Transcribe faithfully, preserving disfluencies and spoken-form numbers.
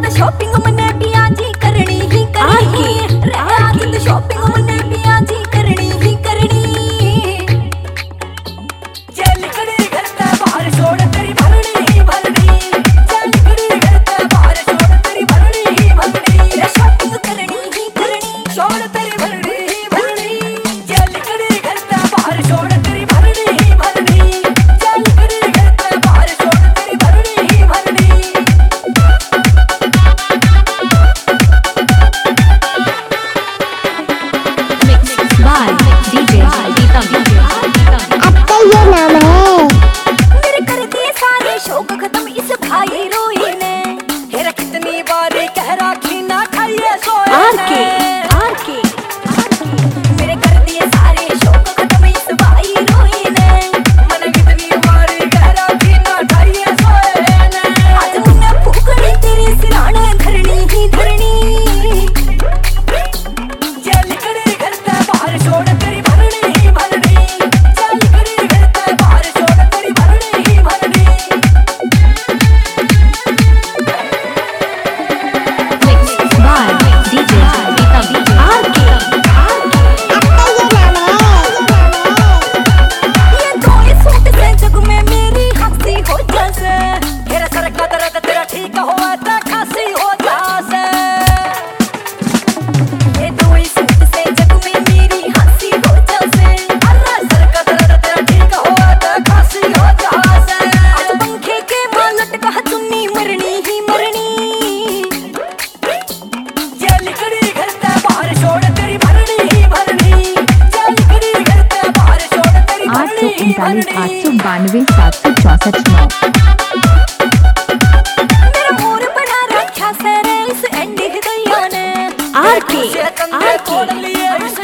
Shopping मने भी आजी करनी ही करनी रे आदत शॉपिंग मने भी आजी करनी ही करनी चल कड़ी घर ते बाहर छोड़ तेरी भरनी ही भरनी चल कड़ी घर ते बाहर छोड़ तेरी भरनी ही भरनी रे शॉपिंग करनी ही करनी छोड़ तेरी भरनी ही भरनी चल कड़ी घर ते बाहर छोड़ तेरी भरनी ही भरनी चल कड़ी घर ते बाहर छोड़ तेरी भरनी ही भरनी बाय डीजे प्रीतम। आपका ये नाम है? मेरे कर दिए सारे शौक खत्म इस भाई रोई ने हेरा कितनी बार कह राखी ना खाइए सोए आरके आरके मेरे कर दिए सारे शौक खत्म इस भाई रोई ने मन कितनी बार कह राखी ना खाइए सोए ने आज मुन्ने फूकनी तेरे सिराने धरनी ही धरनी चल कड़ी घर ते बाहर छोड़ तेरी भरनी ही भरनी चल कड़ी घर ते बाहर छोड़ तेरी भरनी ही भरनी बाय डीजे प्रीतम। आरके आपका ये नाम है? ये दो ही सूट से जग में मेरी हंसी हो जासे तेरा सर का दर्द तेरा ठीक हो ता खांसी हो जासे ये दो ही सूट से जग में मेरी हंसी हो जासे अल्लाह सर का दर्द तेरा ठीक हो ता खांसी हो जासे आज पंखे के मालट का चुन्नी मरनी ही मरनी चल कड़ी घर ते बाहर छोड़ तेरी भरनी ही भरनी चल कड़ी घर ते बाहर छोड़ तेरी आठ सौ भरनी ही उनतालीस आठ भरनी सौ बानवे सात सौ चौसठ नौ। मेरा मोर बना रखा से रे इस एंडी हृदय ने आरके आरके